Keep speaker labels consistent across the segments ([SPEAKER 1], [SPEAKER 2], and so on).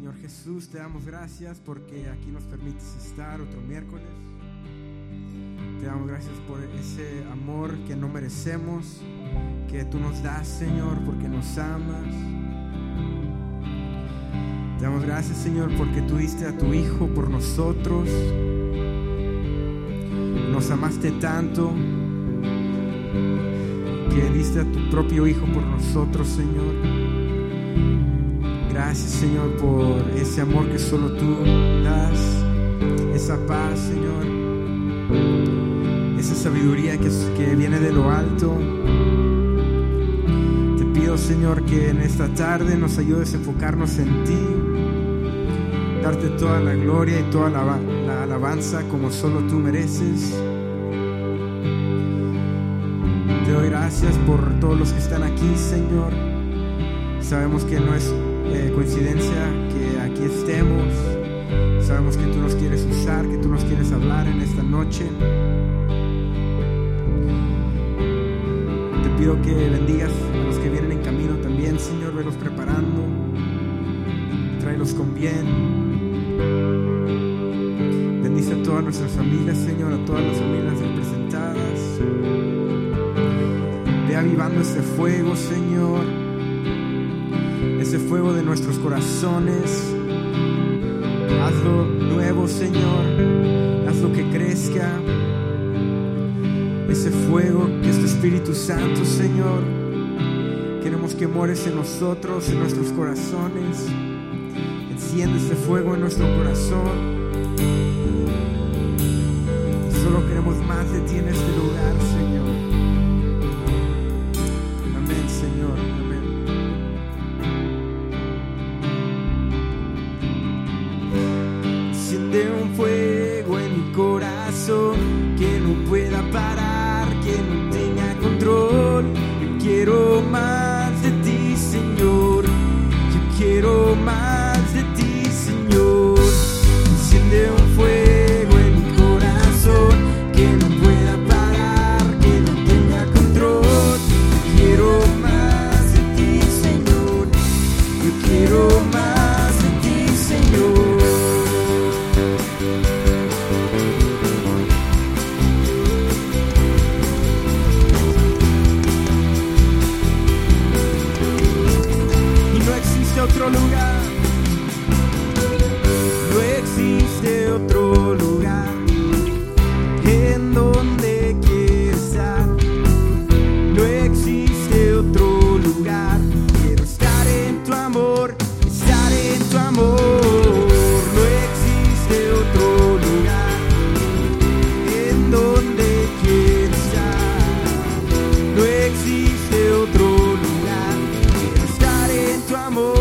[SPEAKER 1] Señor Jesús, te damos gracias porque aquí nos permites estar otro miércoles. Te damos gracias por ese amor que no merecemos, que tú nos das, Señor, porque nos amas. Te damos gracias, Señor, porque tú diste a tu Hijo por nosotros. Nos amaste tanto que diste a tu propio Hijo por nosotros, Señor. Gracias, Señor, por ese amor que solo tú das, esa paz, Señor, esa sabiduría que viene de lo alto. Te pido, Señor, que en esta tarde nos ayudes a enfocarnos en ti, darte toda la gloria y toda la alabanza como solo tú mereces. Te doy gracias por todos los que están aquí, Señor. Sabemos que no es coincidencia que aquí estemos. Sabemos que tú nos quieres usar, que tú nos quieres hablar en esta noche. Te pido que bendigas a los que vienen en camino también, Señor. Velos preparando, tráelos con bien. Bendice a todas nuestras familias, Señor, a todas las familias representadas. Ve avivando este fuego, Señor, ese fuego de nuestros corazones. Hazlo nuevo, Señor, hazlo que crezca. Ese fuego que es tu Espíritu Santo, Señor, queremos que mores en nosotros, en nuestros corazones. Enciende ese fuego en nuestro corazón. Solo queremos más de ti en este lugar, Señor. Amén, Señor, amén. Enciende un fuego en mi corazón que no pueda parar, que no tenga control. Yo quiero más de ti, Señor. Yo quiero más de ti, Señor. Enciende un fuego en mi corazón que no pueda parar, que no tenga control. Yo quiero más de ti, Señor. Yo quiero más de ti, Señor. Otro lugar, no existe otro lugar en donde quiero estar, no existe otro lugar, quiero estar en tu amor, estar en tu amor, no existe otro lugar en donde quiero estar, no existe otro lugar, quiero estar en tu amor.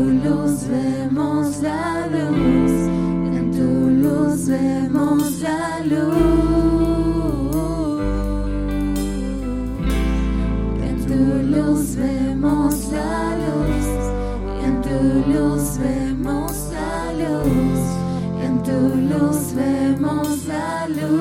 [SPEAKER 2] luz vemos la luz, en tu luz vemos la luz, en tu luz vemos la luz, en tu luz vemos la luz, en tu luz vemos la luz.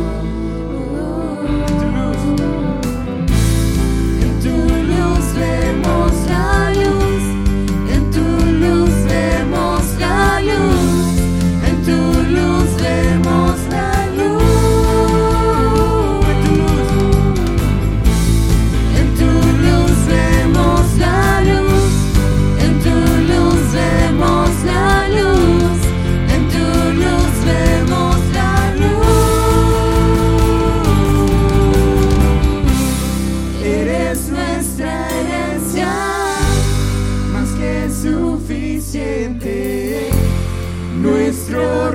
[SPEAKER 2] Nuestro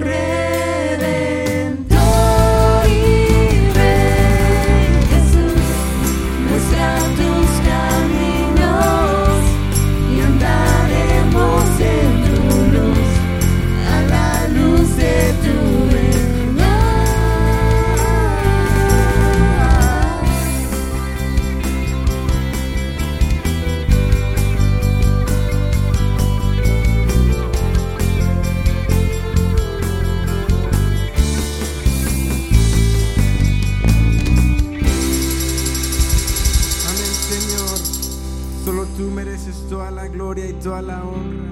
[SPEAKER 2] Redentor y Rey Jesús, muestra tus caminos y andaremos en tu luz, a la luz de tu
[SPEAKER 1] Solo tú mereces toda la gloria y toda la honra.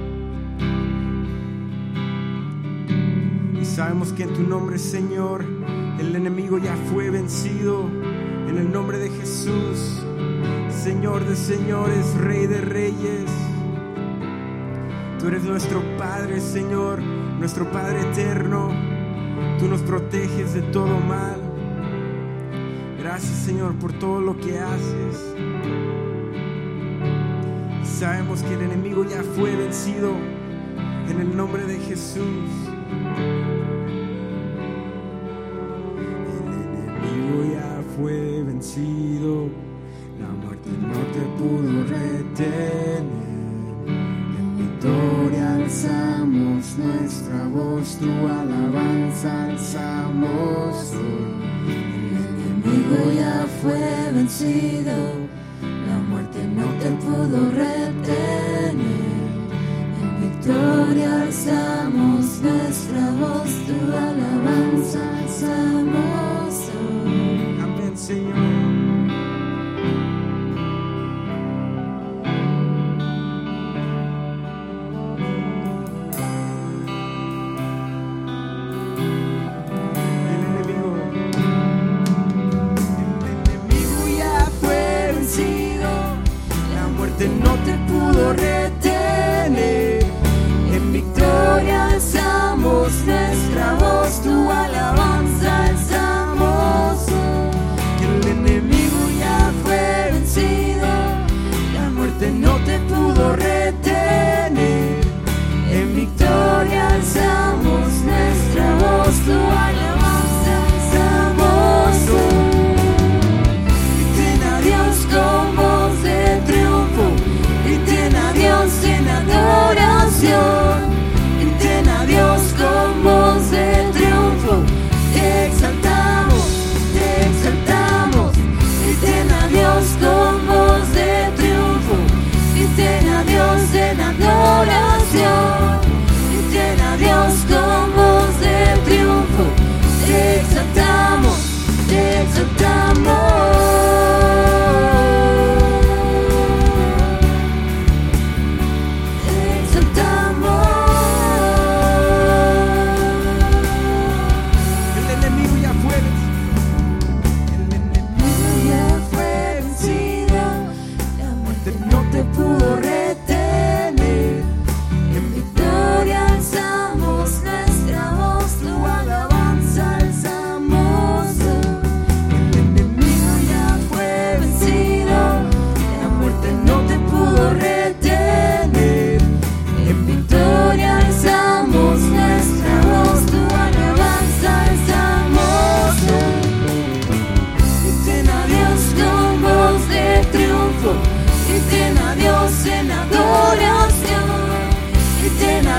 [SPEAKER 1] Y sabemos que en tu nombre, Señor, el enemigo ya fue vencido. En el nombre de Jesús, Señor de señores, Rey de reyes. Tú eres nuestro Padre, Señor, nuestro Padre eterno. Tú nos proteges de todo mal. Gracias, Señor, por todo lo que haces. Sabemos que el enemigo ya fue vencido en el nombre de Jesús. El enemigo ya fue vencido, la muerte no te pudo retener. En victoria alzamos nuestra voz, tu alabanza alzamos hoy. El enemigo ya fue vencido, la muerte no te pudo retener. En victoria alzamos nuestra voz, tu alabanza alzamos hoy. Amén, Señor. No te pudo retener. En victoria alzamos nuestra voz, tu alabanza alzamos. Que el enemigo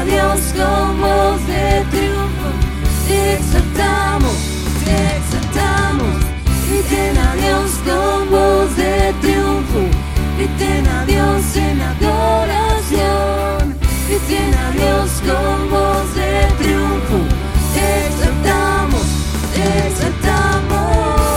[SPEAKER 2] Dios con voz de triunfo. Te exaltamos, griten a Dios con voz de triunfo. Griten a Dios en adoración. Griten a Dios con voz de triunfo. Te exaltamos, te exaltamos.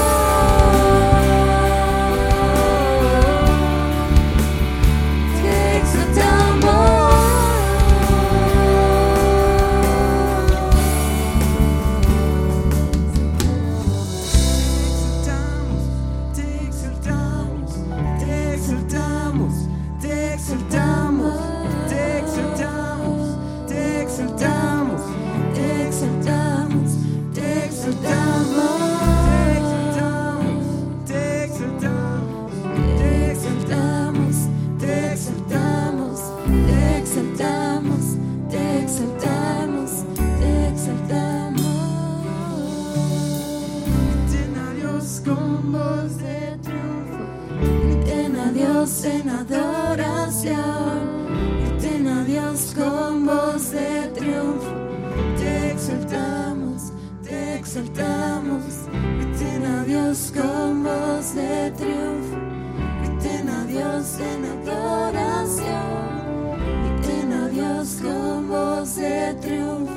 [SPEAKER 2] En adoración, griten a Dios con voz de triunfo. Te exaltamos, griten a Dios con voz de triunfo. Griten a Dios en adoración, griten a Dios con voz de triunfo.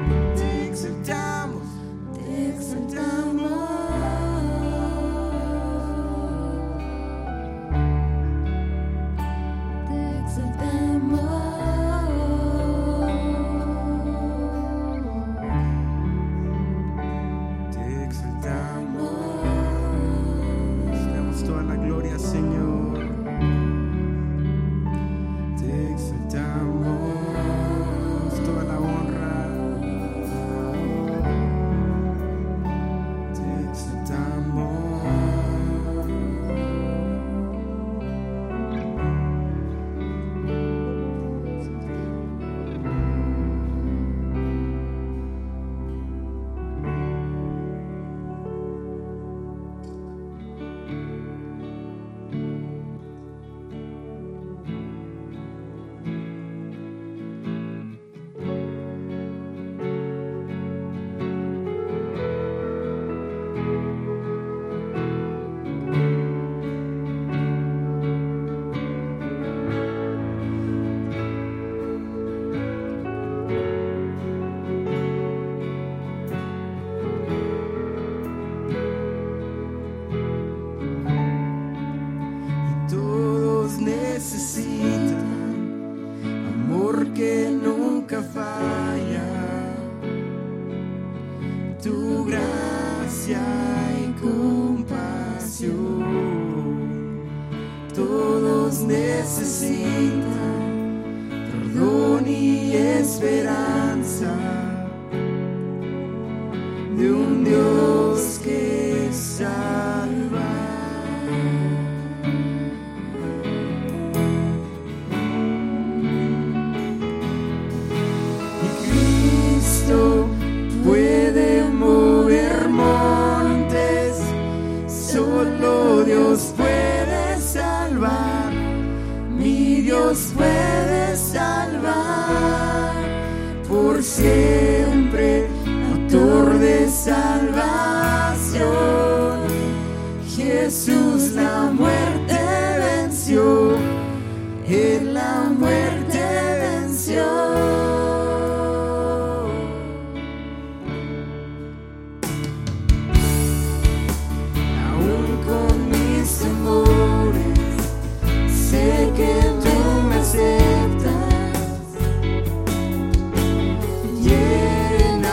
[SPEAKER 2] Te exaltamos, te exaltamos.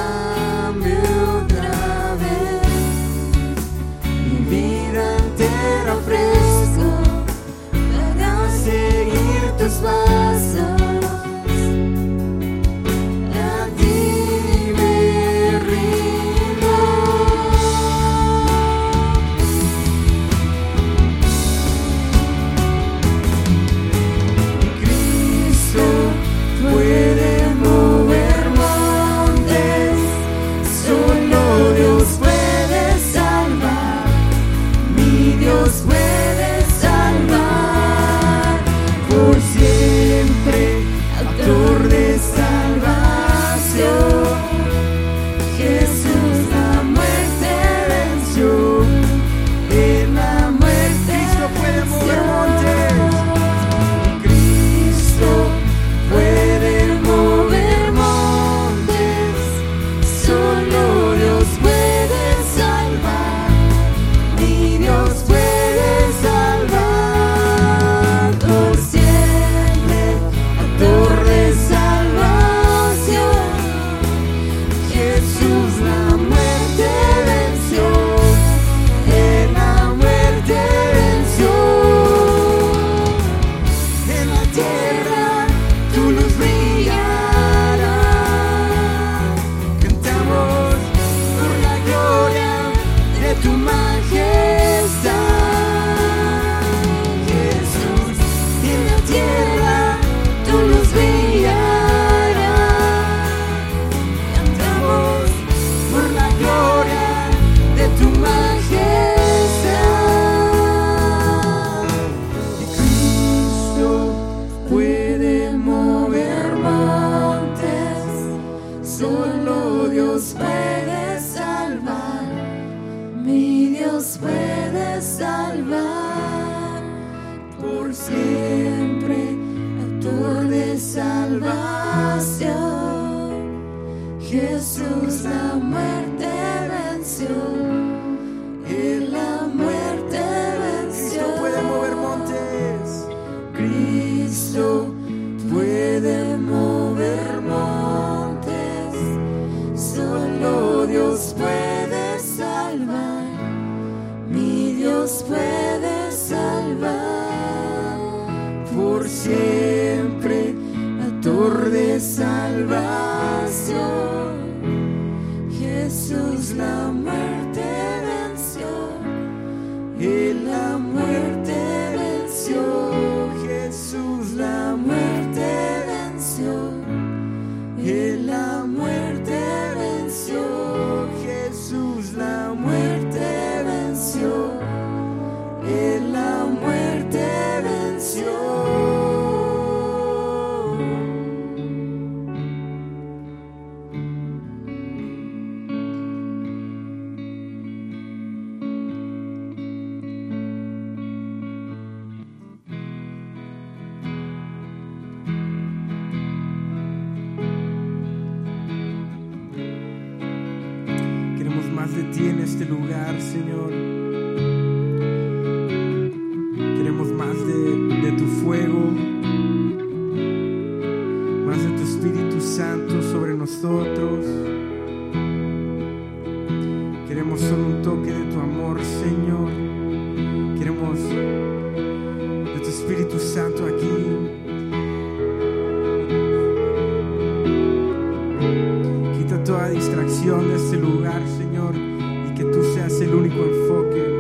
[SPEAKER 1] Lléname otra vez, mi vida entera.
[SPEAKER 2] salvar, por siempre, autor de salvación. Jesús la muerte venció, Él la muerte venció.
[SPEAKER 1] Cristo puede mover montes.
[SPEAKER 2] Cristo puede mover montes, solo Dios puede salvar, mi Dios puede salvar, por siempre, autor de salvación. Jesús la muerte venció, Él la muerte venció. Jesús la muerte venció, Él la muerte venció. Jesús la muerte venció, Él la muerte venció.
[SPEAKER 1] Queremos más de ti en este lugar, Señor. Queremos más de tu fuego, más de tu Espíritu Santo sobre nosotros. Queremos solo un toque de tu amor, Señor. Queremos de tu Espíritu Santo aquí. Quita toda distracción de este lugar, Señor, y que tú seas el único enfoque.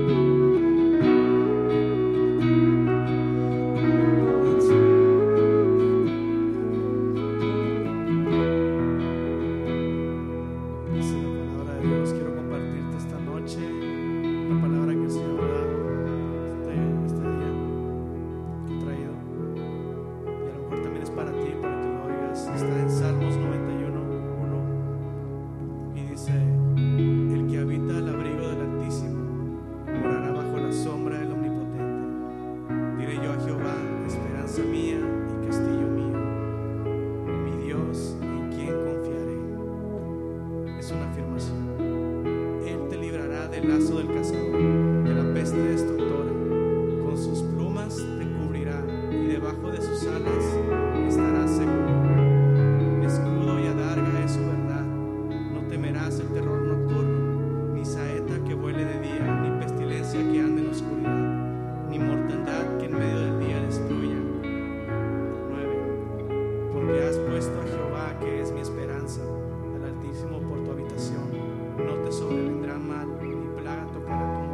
[SPEAKER 3] Dice la palabra de Dios. Quiero compartirte esta noche la palabra que el Señor da este día que he traído, y a lo mejor también es para ti, para que lo oigas. Está en Salmos 91:1 y dice: el que habita al abrigo del Altísimo morará bajo la sombra del Omnipotente. Diré yo a Jehová, esperanza mía y castillo mío, mi Dios en quien confiaré. Es una afirmación. Él te librará del lazo del cazador, de la peste destructora. Con sus plumas te cubrirá y debajo de sus alas estarás seguro. Escudo y adarga es su verdad. No temerás el terror nocturno, ni saeta que vuele de día, ni pestilencia que ande en oscuridad, ni mortandad que en medio del día destruya. 9. Porque has puesto a Jehová, que es mi esperanza, al Altísimo por tu habitación. No te sobrevendrá mal, ni plaga tocará tu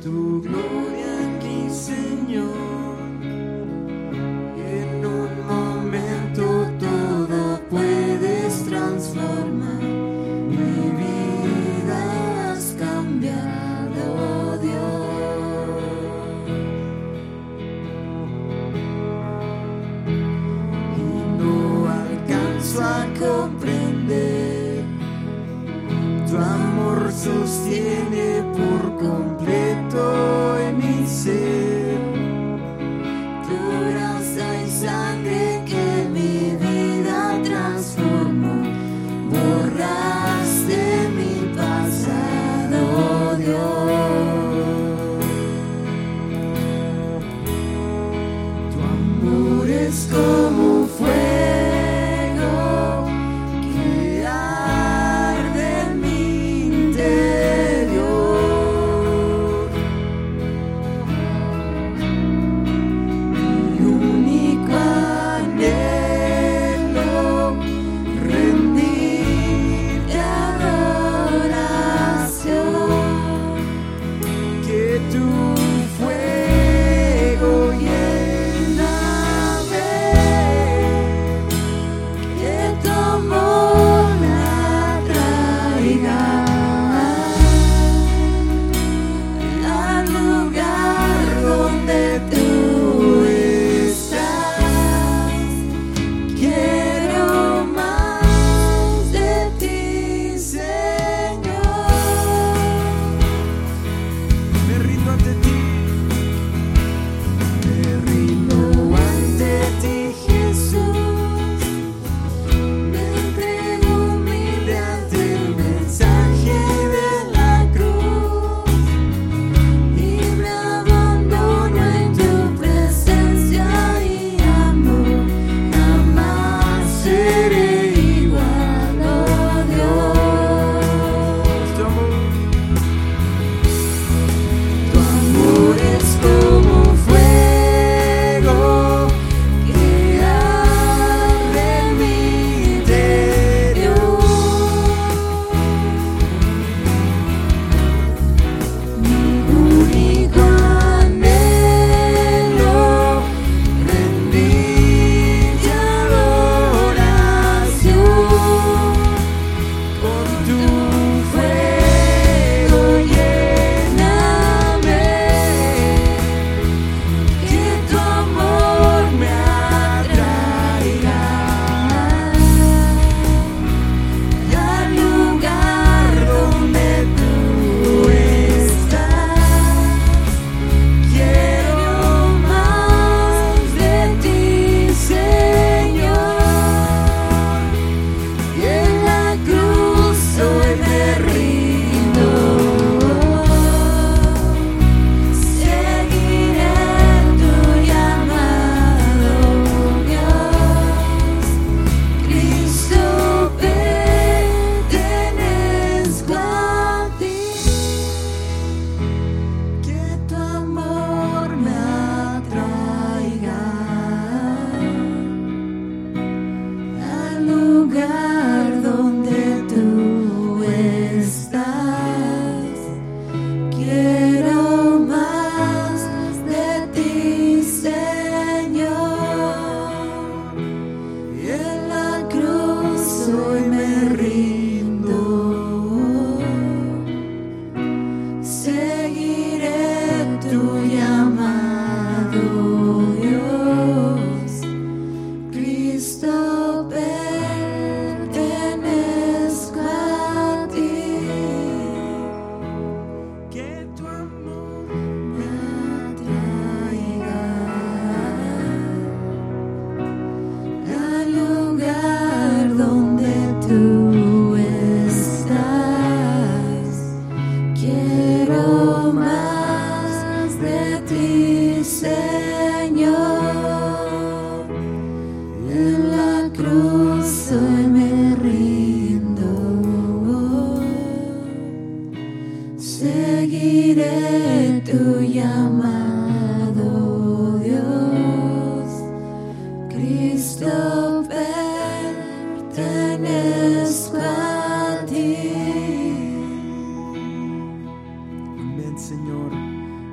[SPEAKER 1] tu gloria aquí, Señor. En un momento todo puedes transformar. Mi vida has cambiado, Dios. Y no alcanzo a comprender. Tu amor sostiene por completo en mi ser. Tu gracia y sangre que mi vida transformó. Borraste mi pasado, Dios. Tu amor es como fuego que arde en mi interior. Mi único anhelo, rendirte adoración. Que tu fuego lléname, que tu amor me atraiga al lugar donde tú estás. Quiero más de ti, Señor. Me rindo ante ti. Me rindo ante ti, Jesús. Me entrego humilde ante el mensaje de la cruz. Y me abandono en tu presencia y amor. Jamás seré igual, oh Dios. Tu amor es como fuego que arde en mi interior. Mi único anhelo, rendirte adoración. Con tu fuego lléname, que tu amor me atraiga al lugar donde tú estás. Quiero más de ti, Señor. Y en la cruz hoy me rindo. Seguiré tu llamado, Dios. Cristo, pertenezco a ti. Que tu amor me atraiga al lugar donde tú estás. Quiero más de ti, Señor. Y en la cruz hoy me rindo. Seguiré tu llamado, Dios. Cristo, pertenezco a ti. Que tu amor me atraiga al lugar donde tú estás. Quiero más de ti, Señor. En la cruz hoy me rindo. Seguiré tu llamado, Dios. Cristo, pertenezco a ti.
[SPEAKER 3] Amén, Señor.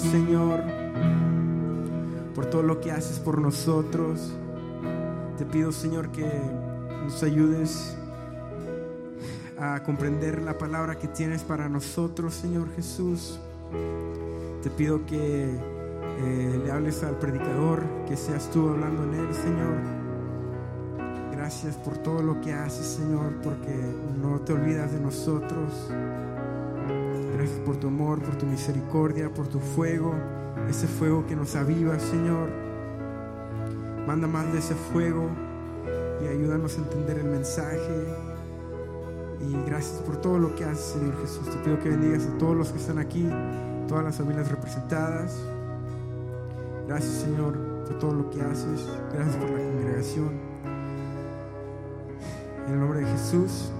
[SPEAKER 1] Señor, por todo lo que haces por nosotros. Te pido, Señor, que nos ayudes a comprender la palabra que tienes para nosotros, Señor Jesús. Te pido que le hables al predicador, que seas tú hablando en él, Señor. Gracias por todo lo que haces, Señor, porque no te olvidas de nosotros. Gracias por tu amor, por tu misericordia, por tu fuego, ese fuego que nos aviva, Señor. Manda más de ese fuego y ayúdanos a entender el mensaje. Y gracias por todo lo que haces, Señor Jesús. Te pido que bendigas a todos los que están aquí, todas las familias representadas. Gracias, Señor, por todo lo que haces. Gracias por la congregación. En el nombre de Jesús,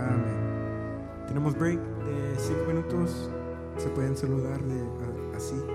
[SPEAKER 1] amén. Tenemos break de 5 minutos. Se pueden saludar así.